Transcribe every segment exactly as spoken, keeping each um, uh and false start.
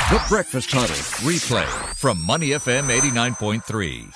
The Breakfast Huddle replay from Money F M eighty-nine point three.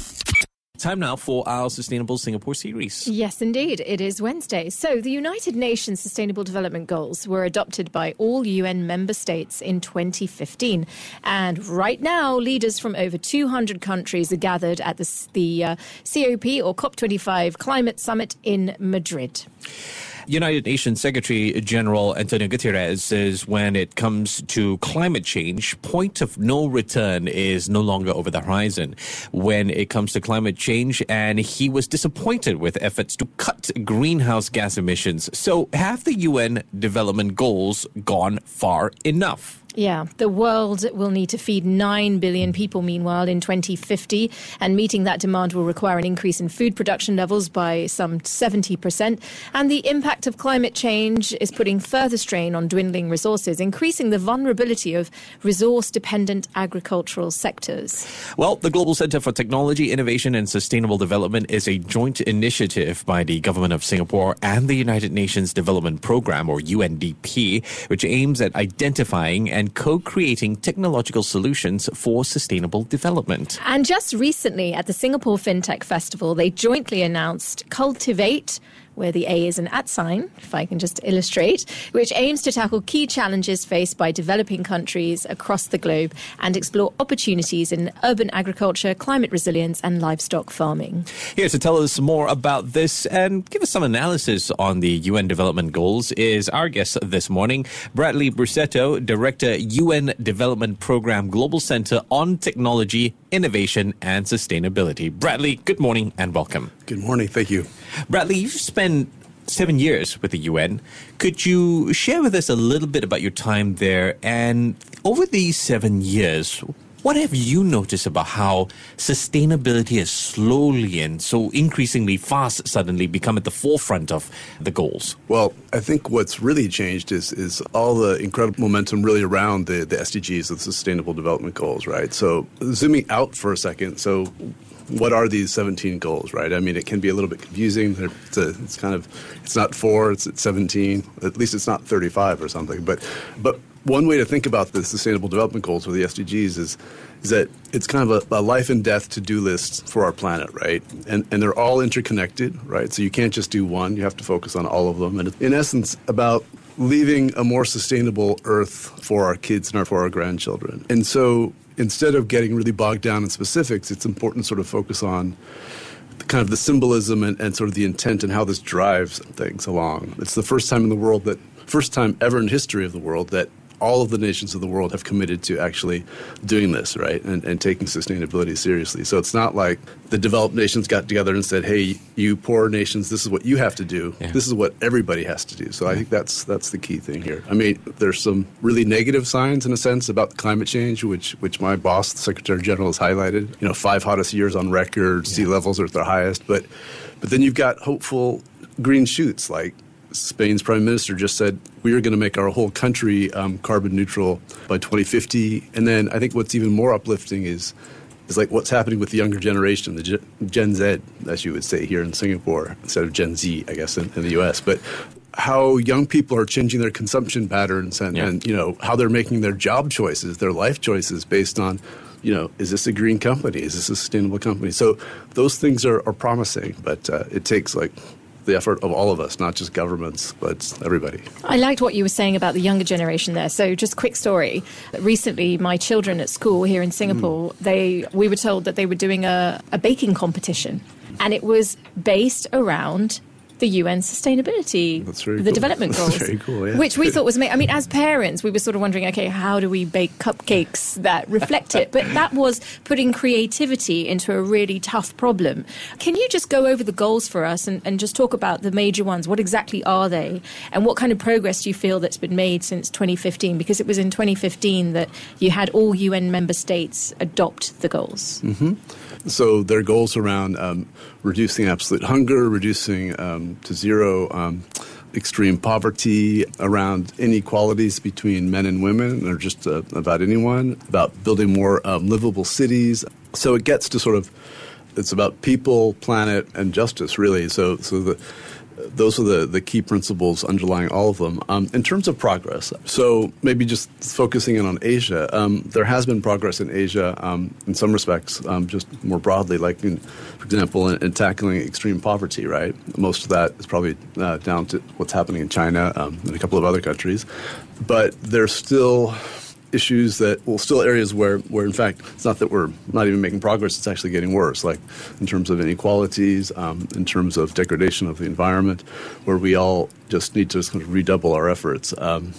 Time now for our Sustainable Singapore series. Yes, indeed. It is Wednesday. So the United Nations Sustainable Development Goals were adopted by all U N member states in twenty fifteen. And right now, leaders from over two hundred countries are gathered at the, the uh, C O P or COP twenty-five Climate Summit in Madrid. United Nations Secretary General Antonio Guterres says when it comes to climate change, point of no return is no longer over the horizon when it comes to climate change, and he was disappointed with efforts to cut greenhouse gas emissions. So have the U N development goals gone far enough? Yeah, the world will need to feed nine billion people, meanwhile, in twenty fifty. And meeting that demand will require an increase in food production levels by some seventy percent. And the impact of climate change is putting further strain on dwindling resources, increasing the vulnerability of resource-dependent agricultural sectors. Well, the Global Centre for Technology, Innovation and Sustainable Development is a joint initiative by the Government of Singapore and the United Nations Development Programme, or U N D P, which aims at identifying and and co-creating technological solutions for sustainable development. And just recently at the Singapore FinTech Festival, they jointly announced Cultivate, where the A is an at sign, if I can just illustrate, which aims to tackle key challenges faced by developing countries across the globe and explore opportunities in urban agriculture, climate resilience and livestock farming. Here to tell us more about this and give us some analysis on the U N Development Goals is our guest this morning, Bradley Brussetto, Director, U N Development Programme Global Centre on Technology, Innovation and Sustainability. Bradley, good morning and welcome. Good morning. Thank you. Bradley, you've spent seven years with the U N. Could you share with us a little bit about your time there? And over these seven years, what have you noticed about how sustainability has slowly and so increasingly fast suddenly become at the forefront of the goals? Well, I think what's really changed is is all the incredible momentum really around the, the S D Gs, the Sustainable Development Goals, right? So zooming out for a second, so what are these seventeen goals, right? I mean, it can be a little bit confusing. It's, a, it's kind of, it's not four, it's, it's seventeen. At least it's not thirty-five or something. But but one way to think about the Sustainable Development Goals or the S D Gs is is that it's kind of a, a life and death to-do list for our planet, right? And and they're all interconnected, right? So you can't just do one. You have to focus on all of them. And in essence, about leaving a more sustainable Earth for our kids and our, for our grandchildren. And so instead of getting really bogged down in specifics, it's important to sort of focus on the, kind of the symbolism and, and sort of the intent and how this drives things along. It's the first time in the world that, first time ever in history of the world that all of the nations of the world have committed to actually doing this, right, and, and taking sustainability seriously. So it's not like the developed nations got together and said, hey, you poor nations, this is what you have to do. Yeah. This is what everybody has to do. So I think that's that's the key thing here. I mean, there's some really negative signs, in a sense, about climate change, which which my boss, the Secretary General, has highlighted. You know, five hottest years on record, yeah. Sea levels are at their highest. But, but then you've got hopeful green shoots, like Spain's prime minister just said we are going to make our whole country um, carbon neutral by twenty fifty. And then I think what's even more uplifting is is like what's happening with the younger generation, the Gen Z, as you would say here in Singapore, instead of Gen Z, I guess, in, in the U S. But how young people are changing their consumption patterns and, yeah. and, you know, how they're making their job choices, their life choices based on, you know, is this a green company? Is this a sustainable company? So those things are, are promising, but uh, it takes like the effort of all of us, not just governments, but everybody. I liked what you were saying about the younger generation there. So just a quick story. Recently, my children at school here in Singapore, mm. they we were told that they were doing a, a baking competition. And it was based around the U N sustainability, That's very the cool. development goals, That's very cool, yeah. which we thought was amazing. I mean, as parents, we were sort of wondering, okay, how do we bake cupcakes that reflect it? But that was putting creativity into a really tough problem. Can you just go over the goals for us and, and just talk about the major ones? What exactly are they? And what kind of progress do you feel that's been made since twenty fifteen? Because it was in twenty fifteen that you had all U N member states adopt the goals. Mm-hmm. So there are goals around um, reducing absolute hunger, reducing um, to zero um, extreme poverty, around inequalities between men and women, or just uh, about anyone, about building more um, livable cities. So it gets to sort of, it's about people, planet, and justice, really. So, so the those are the, the key principles underlying all of them. Um, in terms of progress, so maybe just focusing in on Asia, um, there has been progress in Asia um, in some respects, um, just more broadly, like, in, for example, in, in tackling extreme poverty, right? Most of that is probably uh, down to what's happening in China um, and a couple of other countries. But there's still issues that, well, still areas where, where, in fact, it's not that we're not even making progress, it's actually getting worse, like in terms of inequalities, um, in terms of degradation of the environment, where we all just need to sort of redouble our efforts. Um,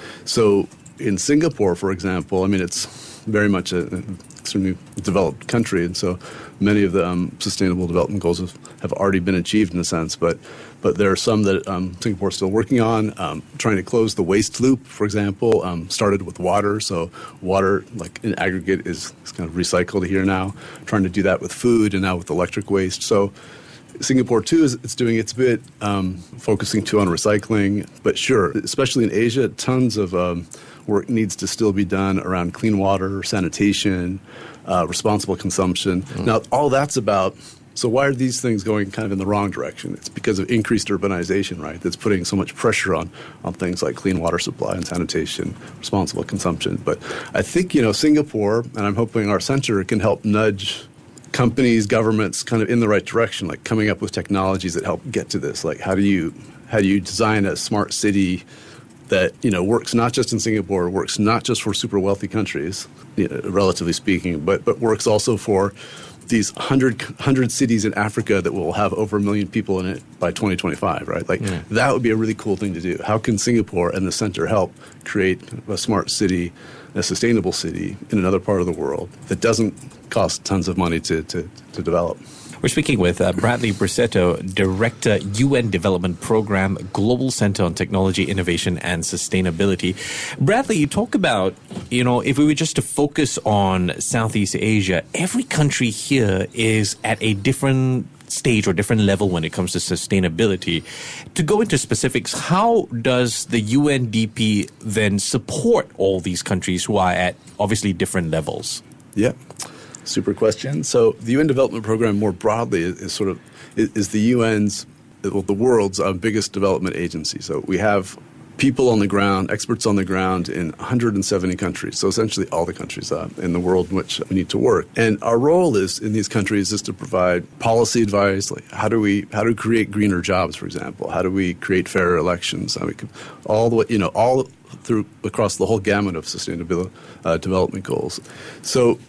so in Singapore, for example, I mean, it's very much an extremely developed country, and so many of the um, sustainable development goals have, have already been achieved in a sense, but But there are some that um, Singapore is still working on, um, trying to close the waste loop, for example, um, started with water. So water, like in aggregate, is, is kind of recycled here now, trying to do that with food and now with electric waste. So Singapore, too, is it's doing its bit, um, focusing, too, on recycling. But sure, especially in Asia, tons of um, work needs to still be done around clean water, sanitation, uh, responsible consumption. Mm. Now, all that's about... So why are these things going kind of in the wrong direction? It's because of increased urbanization, right? That's putting so much pressure on, on things like clean water supply and sanitation, responsible consumption. But I think, you know, Singapore, and I'm hoping our center can help nudge companies, governments kind of in the right direction, like coming up with technologies that help get to this. Like how do you how do you design a smart city that, you know, works not just in Singapore, works not just for super wealthy countries, you know, relatively speaking, but but works also for these hundred hundred cities in Africa that will have over a million people in it by twenty twenty-five, right? Like yeah. That would be a really cool thing to do. How can Singapore and the center help create a smart city, a sustainable city in another part of the world that doesn't cost tons of money to to, to develop? We're speaking with uh, Bradley Brissetto, Director, U N Development Program, Global Center on Technology, Innovation and Sustainability. Bradley, you talk about, you know, if we were just to focus on Southeast Asia, every country here is at a different stage or different level when it comes to sustainability. To go into specifics, how does the U N D P then support all these countries who are at obviously different levels? Yeah. Super question. So the U N Development Program more broadly is, is sort of is, is the U N's, well, the world's uh, biggest development agency. So we have people on the ground, experts on the ground in one hundred seventy countries. So essentially all the countries uh, in the world in which we need to work. And our role is in these countries is to provide policy advice, like how do we how do we create greener jobs, for example? How do we create fairer elections? I mean, all the way, you know, all through across the whole gamut of sustainable uh, development goals. So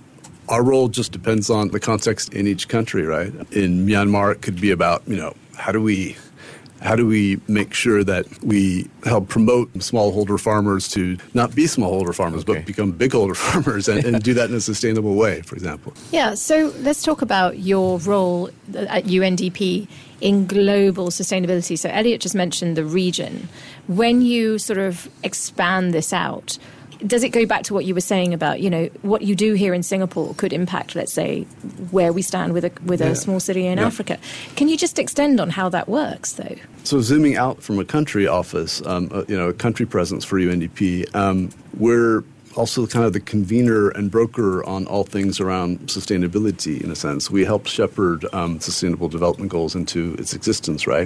our role just depends on the context in each country, right? In Myanmar, it could be about, you know, how do we how do we make sure that we help promote smallholder farmers to not be smallholder farmers, okay. but become bigholder farmers and, and do that in a sustainable way, for example? Yeah, so let's talk about your role at U N D P in global sustainability. So Elliot just mentioned the region. When you sort of expand this out, does it go back to what you were saying about, you know, what you do here in Singapore could impact, let's say, where we stand with a with yeah. a small city in yeah. Africa? Can you just extend on how that works, though? So zooming out from a country office, um, uh, you know, a country presence for U N D P, um, we're also kind of the convener and broker on all things around sustainability, in a sense. We help shepherd um, sustainable development goals into its existence, right?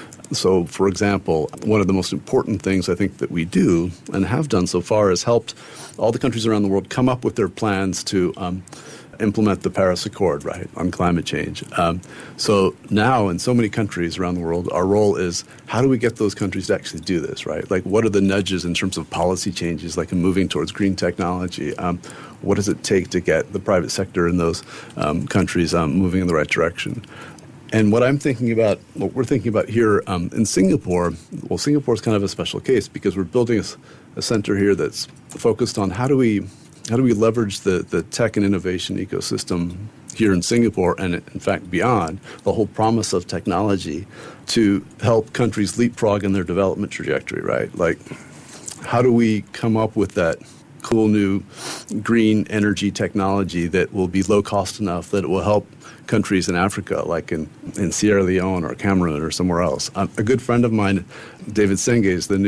So, for example, one of the most important things I think that we do and have done so far is helped all the countries around the world come up with their plans to um, implement the Paris Accord, right, on climate change. Um, so now in so many countries around the world, our role is how do we get those countries to actually do this, right? Like what are the nudges in terms of policy changes, like in moving towards green technology? Um, what does it take to get the private sector in those um, countries um, moving in the right direction? And what I'm thinking about, what we're thinking about here um, in Singapore, well, Singapore is kind of a special case because we're building a, a center here that's focused on how do we how do we leverage the, the tech and innovation ecosystem here in Singapore and, in fact, beyond, the whole promise of technology to help countries leapfrog in their development trajectory, right? Like, how do we come up with that cool new green energy technology that will be low cost enough that it will help countries in Africa, like in, in Sierra Leone or Cameroon or somewhere else? Um, a good friend of mine, David Senge, is the new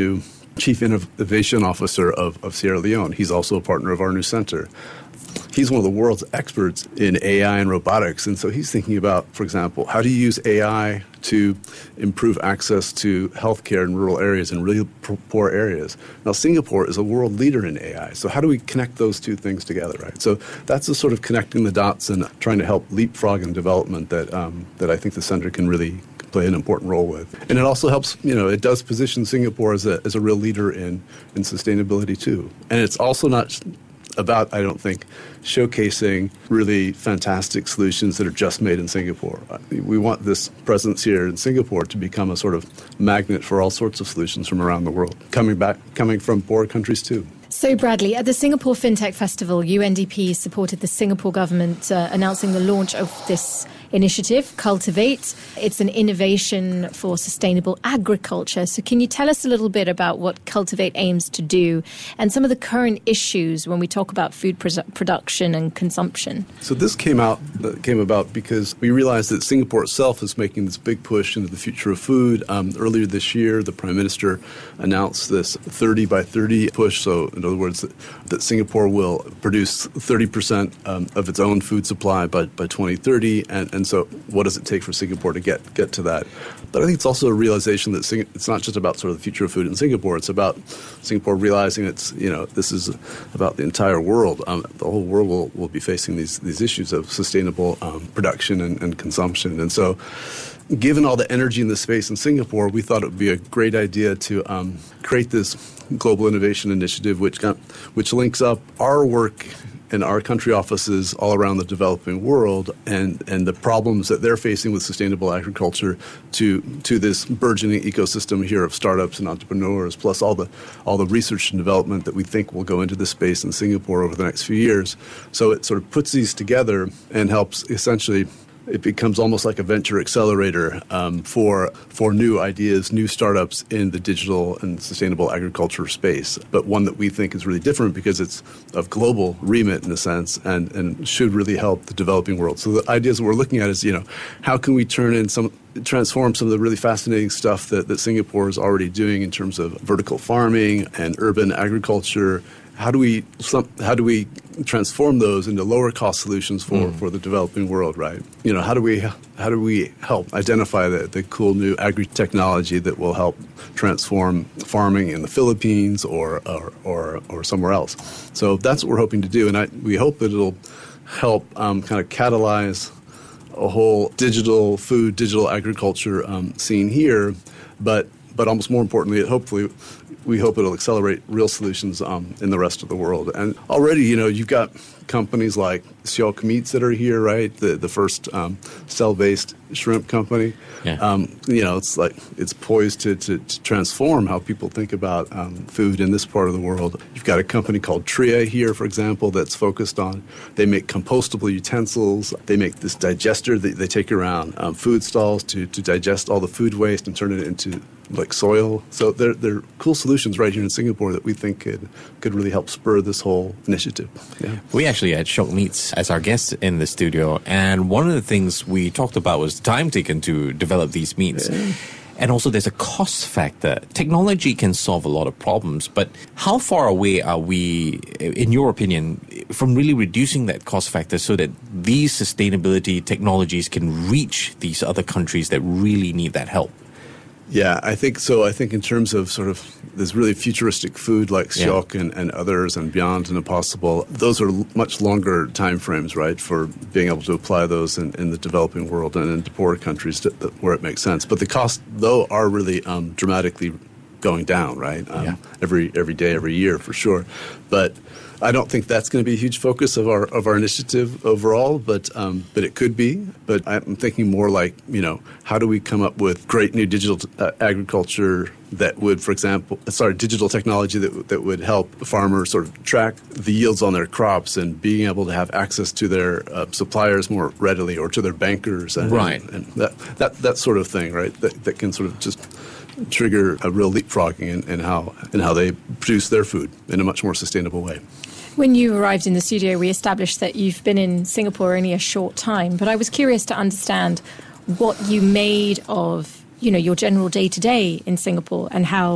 chief innovation officer of, of Sierra Leone. He's also a partner of our new center. He's one of the world's experts in A I and robotics. And so he's thinking about, for example, how do you use A I to improve access to healthcare in rural areas and really poor areas? Now, Singapore is a world leader in A I. So how do we connect those two things together, right? So that's the sort of connecting the dots and trying to help leapfrog in development that um, that I think the center can really play an important role with. And it also helps, you know, it does position Singapore as a as a real leader in, in sustainability too. And it's also not about, I don't think, showcasing really fantastic solutions that are just made in Singapore. We want this presence here in Singapore to become a sort of magnet for all sorts of solutions from around the world, coming back, coming from poor countries too. So, Bradley, at the Singapore FinTech Festival, U N D P supported the Singapore government uh, announcing the launch of this initiative, Cultivate. It's an innovation for sustainable agriculture. So can you tell us a little bit about what Cultivate aims to do and some of the current issues when we talk about food pres- production and consumption? So this came out uh, came about because we realized that Singapore itself is making this big push into the future of food. Um, earlier this year, the Prime Minister announced this thirty by thirty push. So in other words, that, that Singapore will produce thirty percent um, of its own food supply by, by twenty thirty. And, and so what does it take for Singapore to get, get to that? But I think it's also a realization that Sing- it's not just about sort of the future of food in Singapore. It's about Singapore realizing it's, you know, this is about the entire world. Um, the whole world will, will be facing these, these issues of sustainable um, production and, and consumption. And so given all the energy in the space in Singapore, we thought it would be a great idea to um, create this global innovation initiative, which got, which links up our work in our country offices all around the developing world and, and the problems that they're facing with sustainable agriculture to to this burgeoning ecosystem here of startups and entrepreneurs, plus all the all the research and development that we think will go into this space in Singapore over the next few years. So it sort of puts these together and helps essentially. It becomes almost like a venture accelerator um, for for new ideas, new startups in the digital and sustainable agriculture space, but one that we think is really different because it's of global remit in a sense and, and should really help the developing world. So the ideas that we're looking at is, you know, how can we turn in some transform some of the really fascinating stuff that, that Singapore is already doing in terms of vertical farming and urban agriculture. How do we some, how do we transform those into lower cost solutions for, mm. for the developing world, right? You know, how do we how do we help identify the, the cool new agri-technology that will help transform farming in the Philippines or or, or, or somewhere else? So that's what we're hoping to do, and I, we hope that it'll help um, kind of catalyze a whole digital food, digital agriculture um, scene here, but but almost more importantly, it hopefully. We hope it'll accelerate real solutions um, in the rest of the world. And already, you know, you've got companies like Siok Meats that are here, right? The the first um, cell-based shrimp company. Yeah. Um, you know, it's like it's poised to, to, to transform how people think about um, food in this part of the world. You've got a company called Tria here, for example, that's focused on, they make compostable utensils. They make this digester that they take around um, food stalls to, to digest all the food waste and turn it into like soil. So they're, they're cool solutions right here in Singapore that we think could could really help spur this whole initiative. Yeah. We actually had Siok Meats as our guest in the studio, and one of the things we talked about was time taken to develop these meats. Yeah. And also there's a cost factor. Technology can solve a lot of problems, but how far away are we, in your opinion, from really reducing that cost factor so that these sustainability technologies can reach these other countries that really need that help? Yeah, I think so. I think in terms of sort of this really futuristic food like Siok yeah. and, and others and Beyond and Impossible, those are much longer time frames, right, for being able to apply those in, in the developing world and into poorer countries to, to, where it makes sense. But the costs, though, are really um, dramatically going down, right, um, yeah. every every day, every year for sure. But I don't think that's going to be a huge focus of our of our initiative overall, but um, but it could be. But I'm thinking more like, you know, how do we come up with great new digital uh, agriculture that would, for example, sorry, digital technology that that would help farmers sort of track the yields on their crops and being able to have access to their uh, suppliers more readily or to their bankers, and, right? And, and that that that sort of thing, right? That that can sort of just trigger a real leapfrogging in, in how in how they produce their food in a much more sustainable way. When you arrived in the studio, we established that you've been in Singapore only a short time, but I was curious to understand what you made of, you know, your general day-to-day in Singapore and how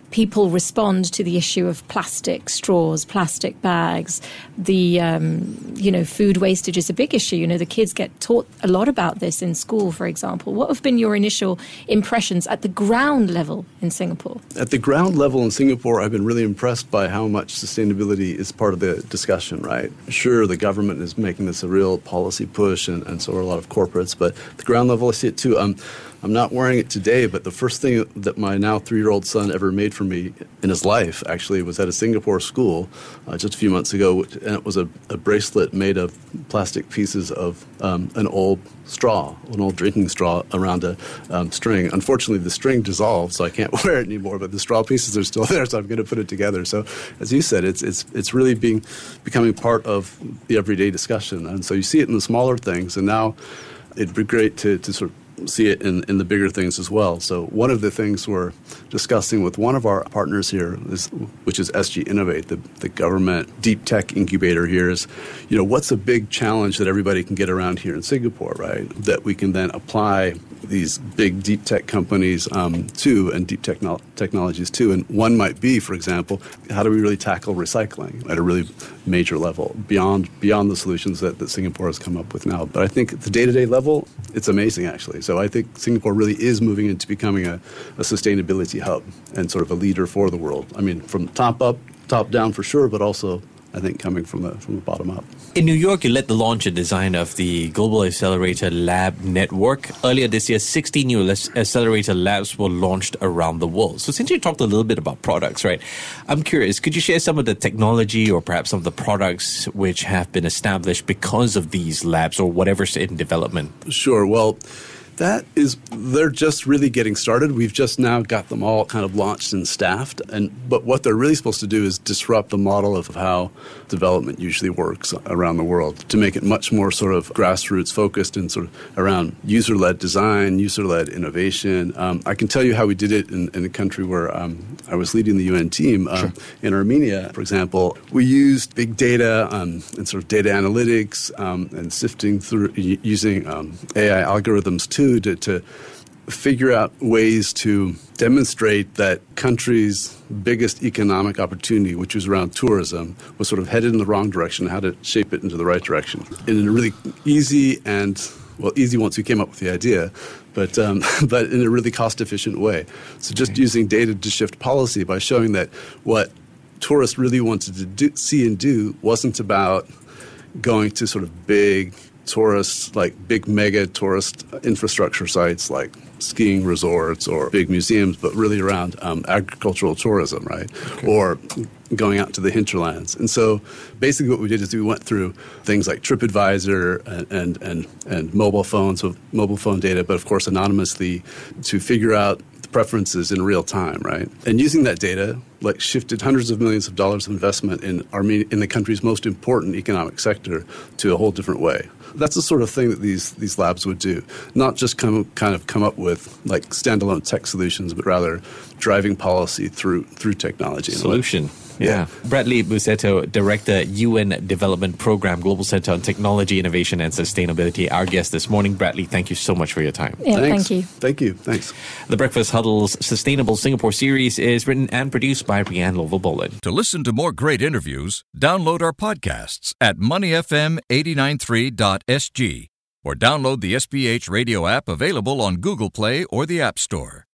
people respond to the issue of plastic straws, plastic bags. The, um, you know, food wastage is a big issue. You know, the kids get taught a lot about this in school, for example. What have been your initial impressions at the ground level in Singapore? At the ground level in Singapore, I've been really impressed by how much sustainability is part of the discussion, right? Sure, the government is making this a real policy push, and, and so are a lot of corporates, but at the ground level, I see it too. Um, I'm not wearing it today, but the first thing that my now three-year-old son ever made for me in his life, actually, was at a Singapore school uh, just a few months ago, and it was a, a bracelet made of plastic pieces of um, an old straw, an old drinking straw around a um, string. Unfortunately, the string dissolved, so I can't wear it anymore, but the straw pieces are still there, so I'm going to put it together. So, as you said, it's it's it's really being becoming part of the everyday discussion, and so you see it in the smaller things, and now it'd be great to, to sort of see it in, in the bigger things as well. So one of the things we're discussing with one of our partners here, is, which is S G Innovate, the, the government deep tech incubator here, is, you know, what's a big challenge that everybody can get around here in Singapore, right? That we can then apply these big deep tech companies um, to, and deep techno- technologies to. And one might be, for example, how do we really tackle recycling at a really major level beyond beyond the solutions that, that Singapore has come up with now. But I think at the day-to-day level, it's amazing, actually. So I think Singapore really is moving into becoming a, a sustainability hub and sort of a leader for the world. I mean, from top up, top down for sure, but also, I think, coming from the from the bottom up. In New York, you led the launch and design of the Global Accelerator Lab Network. Earlier this year, sixty new accelerator labs were launched around the world. So since you talked a little bit about products, right, I'm curious, could you share some of the technology or perhaps some of the products which have been established because of these labs or whatever's in development? Sure. Well, that is, they're just really getting started. We've just now got them all kind of launched and staffed. And but what they're really supposed to do is disrupt the model of how development usually works around the world, to make it much more sort of grassroots focused and sort of around user-led design, user-led innovation. Um, I can tell you how we did it in, in a country where um, I was leading the U N team. Um, sure. In Armenia, for example, we used big data um, and sort of data analytics um, and sifting through using um, A I algorithms too, To, to figure out ways to demonstrate that country's biggest economic opportunity, which was around tourism, was sort of headed in the wrong direction, how to shape it into the right direction. In a really easy and, well, easy once we came up with the idea, but um, but in a really cost-efficient way. So just okay. using data to shift policy by showing that what tourists really wanted to do, see and do wasn't about going to sort of big tourists, like big mega tourist infrastructure sites like skiing resorts or big museums, but really around um, agricultural tourism, right? Okay. Or going out to the hinterlands. And so basically what we did is we went through things like TripAdvisor and, and, and, and mobile phones, so mobile phone data, but of course anonymously, to figure out the preferences in real time, right? And using that data, like shifted hundreds of millions of dollars of investment in Armenia, in the country's most important economic sector, to a whole different way. That's the sort of thing that these these labs would do. Not just come kind of come up with like standalone tech solutions, but rather driving policy through through technology. Solution. Yeah. yeah. Bradley Busetto, Director, U N Development Program, Global Center on Technology, Innovation and Sustainability, our guest this morning. Bradley, thank you so much for your time. Yeah, Thanks. thank you. Thank you. Thanks. The Breakfast Huddle's Sustainable Singapore series is written and produced by Brianne Lovell-Boland. To listen to more great interviews, download our podcasts at money f m eight nine three dot s g or download the S P H radio app available on Google Play or the App Store.